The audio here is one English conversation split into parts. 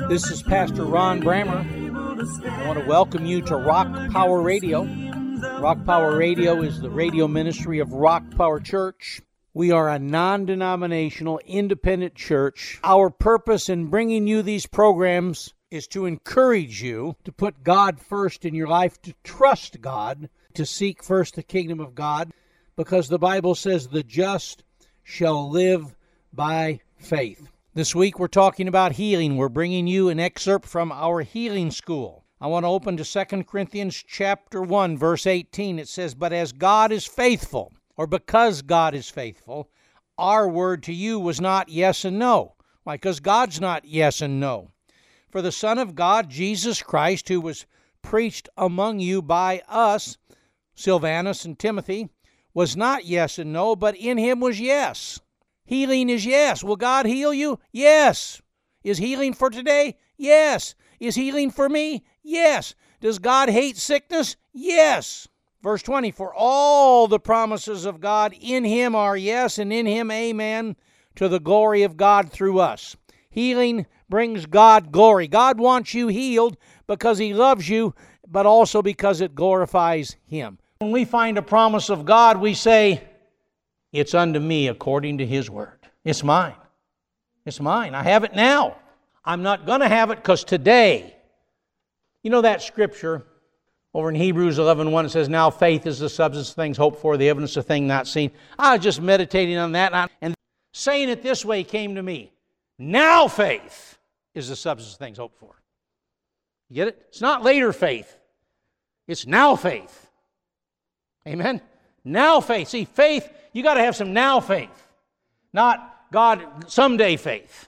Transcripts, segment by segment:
This is Pastor Ron Brammer. I want to welcome you to Rock Power Radio. Rock Power Radio is the radio ministry of Rock Power Church. We are a non-denominational, independent church. Our purpose in bringing you these programs is to encourage you to put God first in your life, to trust God, to seek first the kingdom of God, because the Bible says the just shall live by faith. This week we're talking about healing. We're bringing you an excerpt from our healing school. I want to open to 2 Corinthians chapter 1, verse 18. It says, "But as God is faithful," or because God is faithful, "our word to you was not yes and no." Why? Because God's not yes and no. "For the Son of God, Jesus Christ, who was preached among you by us," Silvanus and Timothy, "was not yes and no, but in him was yes." Healing is yes. Will God heal you? Yes. Is healing for today? Yes. Is healing for me? Yes. Does God hate sickness? Yes. Verse 20, "For all the promises of God in him are yes, and in him amen, to the glory of God through us." Healing brings God glory. God wants you healed because he loves you, but also because it glorifies him. When we find a promise of God, we say, "It's unto me according to his word." It's mine. It's mine. I have it now. I'm not going to have it because today. You know that scripture over in Hebrews 11:1, it says, "Now faith is the substance of things hoped for, the evidence of things not seen." I was just meditating on that, and saying it this way came to me. Now faith is the substance of things hoped for. You get it? It's not later faith. It's now faith. Amen? Now faith. See, faith, you got to have some now faith, not God someday faith.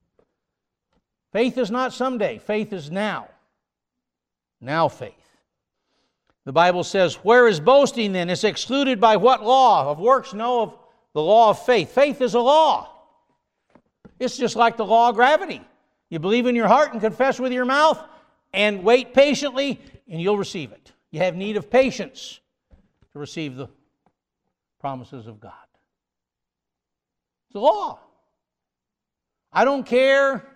Faith is not someday. Faith is now. Now faith. The Bible says, "Where is boasting then? It's excluded by what law? Of works? No, of the law of faith." Faith is a law. It's just like the law of gravity. You believe in your heart and confess with your mouth and wait patiently and you'll receive it. You have need of patience to receive the promises of God. It's a law. I don't care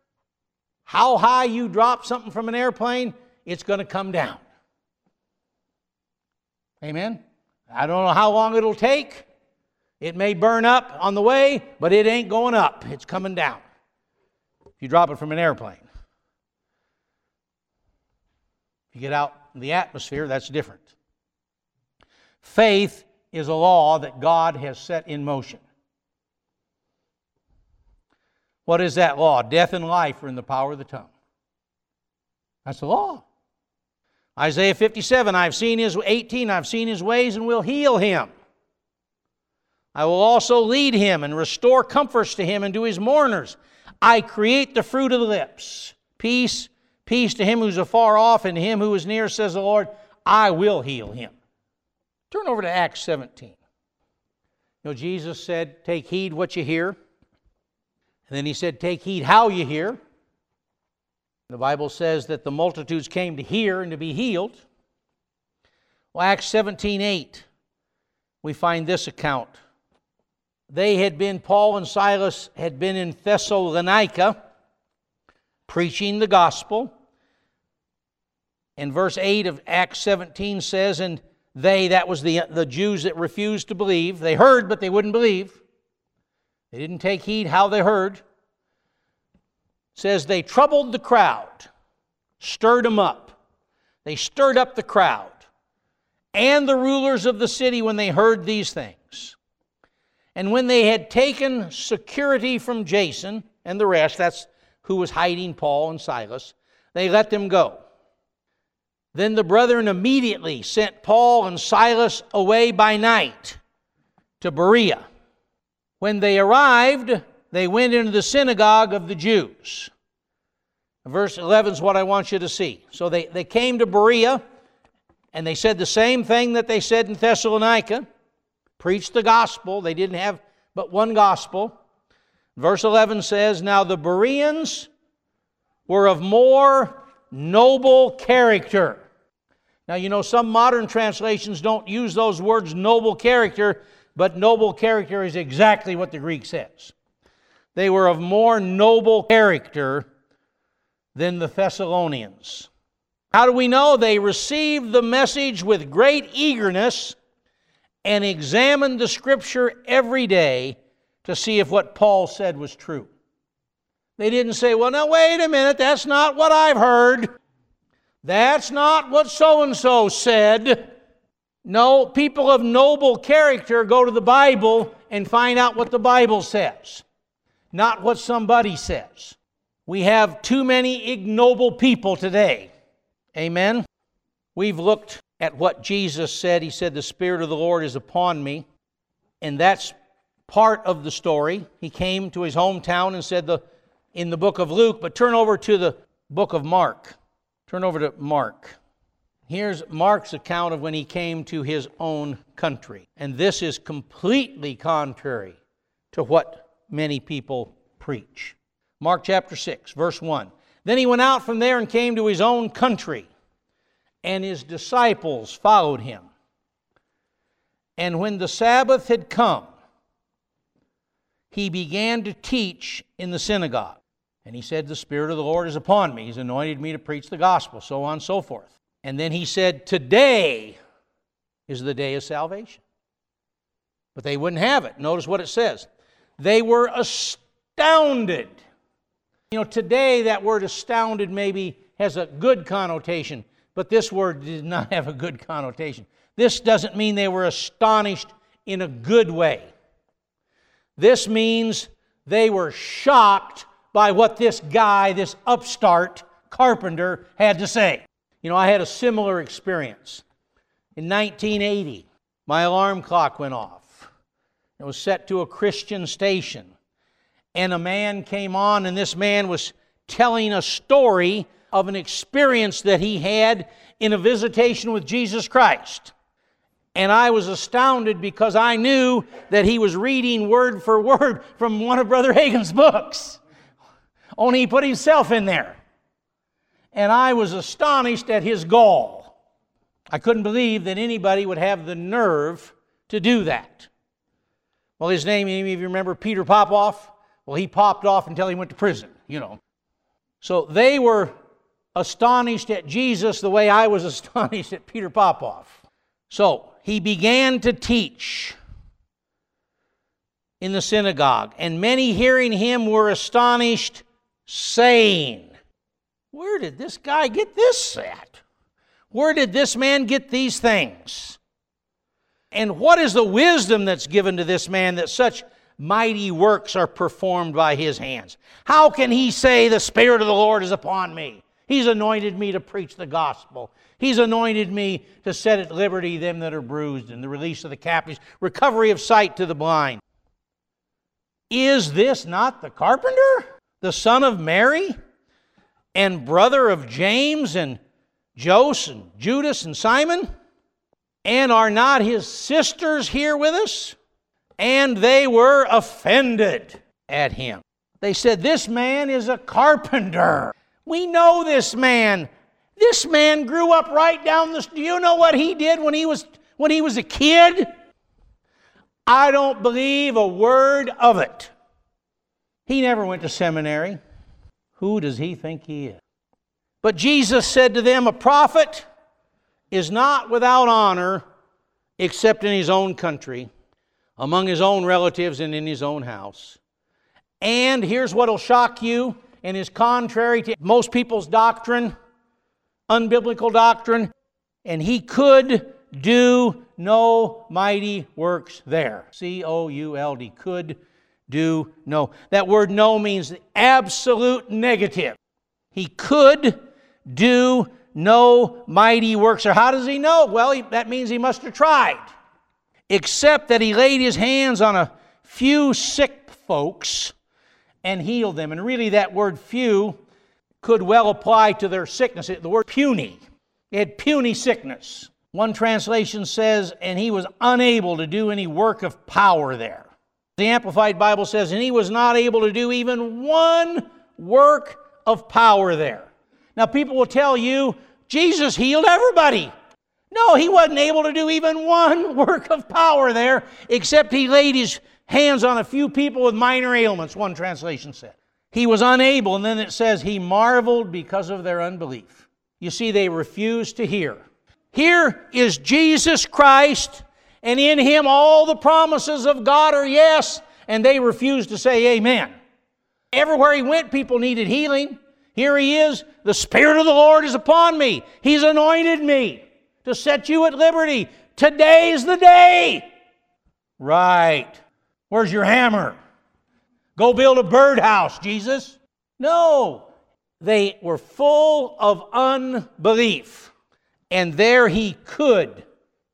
how high you drop something from an airplane, it's going to come down. Amen? I don't know how long it'll take. It may burn up on the way, but it ain't going up. It's coming down. If you drop it from an airplane. If you get out in the atmosphere, that's different. Faith is a law that God has set in motion. What is that law? Death and life are in the power of the tongue. That's the law. Isaiah 57, I've seen his ways and will heal him. I will also lead him and restore comforts to him and to his mourners. I create the fruit of the lips. Peace, peace to him who's afar off and to him who is near, says the Lord. I will heal him. Turn over to Acts 17. You know, Jesus said, take heed what you hear. And then he said, take heed how you hear. The Bible says that the multitudes came to hear and to be healed. Well, Acts 17:8, we find this account. Paul and Silas had been in Thessalonica preaching the gospel. And verse 8 of Acts 17 says, and they, that was the Jews that refused to believe. They heard, but they wouldn't believe. They didn't take heed how they heard. It says they troubled the crowd, stirred them up. They stirred up the crowd and the rulers of the city when they heard these things. And when they had taken security from Jason and the rest, that's who was hiding Paul and Silas, they let them go. Then the brethren immediately sent Paul and Silas away by night to Berea. When they arrived, they went into the synagogue of the Jews. Verse 11 is what I want you to see. So they came to Berea, and they said the same thing that they said in Thessalonica. Preached the gospel. They didn't have but one gospel. Verse 11 says, now the Bereans were of more noble character. Now, you know, some modern translations don't use those words, noble character, but noble character is exactly what the Greek says. They were of more noble character than the Thessalonians. How do we know? They received the message with great eagerness and examined the Scripture every day to see if what Paul said was true. They didn't say, well, now wait a minute, that's not what I've heard. That's not what so-and-so said. No, people of noble character go to the Bible and find out what the Bible says, not what somebody says. We have too many ignoble people today. Amen? We've looked at what Jesus said. He said, the Spirit of the Lord is upon me. And that's part of the story. He came to his hometown and said in the book of Luke, but turn over to the book of Mark. Turn over to Mark. Here's Mark's account of when he came to his own country. And this is completely contrary to what many people preach. Mark chapter 6, verse 1. Then he went out from there and came to his own country, and his disciples followed him. And when the Sabbath had come, he began to teach in the synagogue. And he said, the Spirit of the Lord is upon me. He's anointed me to preach the gospel, so on and so forth. And then he said, today is the day of salvation. But they wouldn't have it. Notice what it says. They were astounded. You know, today that word astounded maybe has a good connotation, but this word did not have a good connotation. This doesn't mean they were astonished in a good way. This means they were shocked by what this guy, this upstart carpenter, had to say. You know, I had a similar experience. In 1980, my alarm clock went off. It was set to a Christian station. And a man came on, and this man was telling a story of an experience that he had in a visitation with Jesus Christ. And I was astounded because I knew that he was reading word for word from one of Brother Hagin's books. Only he put himself in there. And I was astonished at his gall. I couldn't believe that anybody would have the nerve to do that. Well, his name, any of you remember Peter Popoff? Well, he popped off until he went to prison, you know. So they were astonished at Jesus the way I was astonished at Peter Popoff. So he began to teach in the synagogue, and many hearing him were astonished, saying, where did this guy get this at? Where did this man get these things? And what is the wisdom that's given to this man that such mighty works are performed by his hands? How can he say, the Spirit of the Lord is upon me? He's anointed me to preach the gospel. He's anointed me to set at liberty them that are bruised, and the release of the captives, recovery of sight to the blind. Is this not the carpenter, the son of Mary, and brother of James and Joseph and Judas and Simon? And are not his sisters here with us? And they were offended at him. They said, this man is a carpenter. We know this man. This man grew up right down the street. Do you know what he did when he was a kid? I don't believe a word of it. He never went to seminary. Who does he think he is? But Jesus said to them, a prophet is not without honor except in his own country, among his own relatives, and in his own house. And here's what will shock you and is contrary to most people's doctrine, unbiblical doctrine, and he could do no mighty works there. C-O-U-L-D, could do no. That word no means the absolute negative. He could do no mighty works. Or how does he know? Well, that means he must have tried. Except that he laid his hands on a few sick folks and healed them. And really that word few could well apply to their sickness. The word puny. They had puny sickness. One translation says, and he was unable to do any work of power there. The Amplified Bible says, and he was not able to do even one work of power there. Now people will tell you, Jesus healed everybody. No, he wasn't able to do even one work of power there, except he laid his hands on a few people with minor ailments, one translation said. He was unable, and then it says he marveled because of their unbelief. You see, they refused to hear. Here is Jesus Christ, and in Him all the promises of God are yes, and they refused to say amen. Everywhere He went, people needed healing. Here He is, the Spirit of the Lord is upon me. He's anointed me to set you at liberty. Today's the day. Right. Where's your hammer? Go build a birdhouse, Jesus. No. They were full of unbelief. And there He could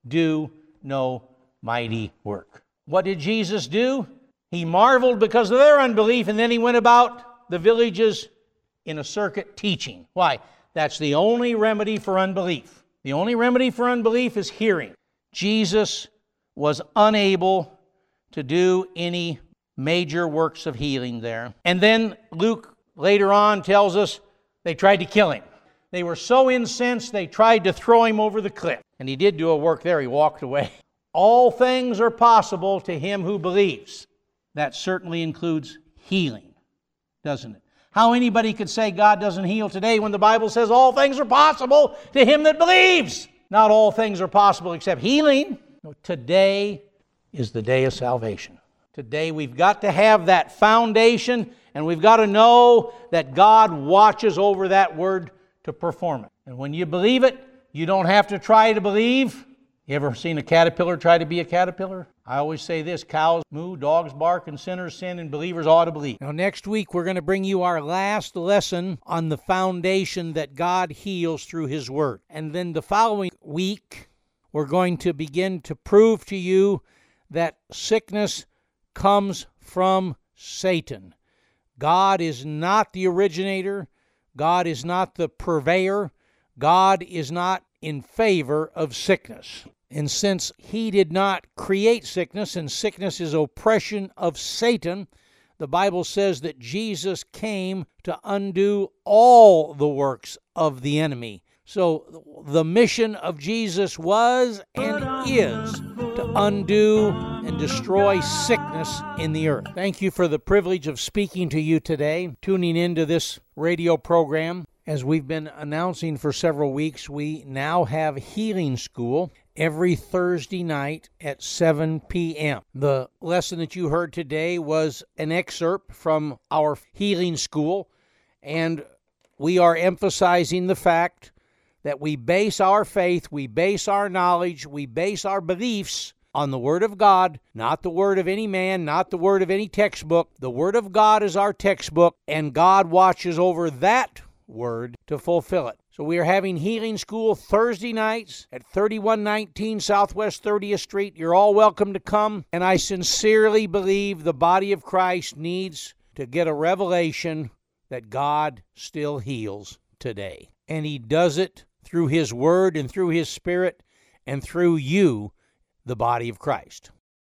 do no mighty work. What did Jesus do? He marveled because of their unbelief, and then He went about the villages in a circuit teaching. Why? That's the only remedy for unbelief. The only remedy for unbelief is hearing. Jesus was unable to do any major works of healing there. And then Luke later on tells us they tried to kill Him. They were so incensed they tried to throw Him over the cliff. And He did do a work there. He walked away. All things are possible to him who believes. That certainly includes healing, doesn't it? How anybody could say God doesn't heal today when the Bible says all things are possible to him that believes. Not all things are possible except healing. No, today is the day of salvation. Today we've got to have that foundation, and we've got to know that God watches over that word to perform it. And when you believe it, you don't have to try to believe. You ever seen a caterpillar try to be a caterpillar? I always say this: cows moo, dogs bark, and sinners sin, and believers ought to believe. Now next week we're going to bring you our last lesson on the foundation that God heals through His Word. And then the following week we're going to begin to prove to you that sickness comes from Satan. God is not the originator. God is not the purveyor. God is not in favor of sickness. And since He did not create sickness, and sickness is oppression of Satan, the Bible says that Jesus came to undo all the works of the enemy. So the mission of Jesus was and is to undo and destroy sickness in the earth. Thank you for the privilege of speaking to you today, tuning into this radio program. As we've been announcing for several weeks, we now have Healing School every Thursday night at 7 p.m. The lesson that you heard today was an excerpt from our Healing School, and we are emphasizing the fact that we base our faith, we base our knowledge, we base our beliefs on the Word of God, not the word of any man, not the word of any textbook. The Word of God is our textbook, and God watches over that Word to fulfill it. So we are having Healing School Thursday nights at 3119 Southwest 30th Street. You're all welcome to come, and I sincerely believe the body of Christ needs to get a revelation that God still heals today. And He does it through His Word and through His Spirit and through you, the body of Christ.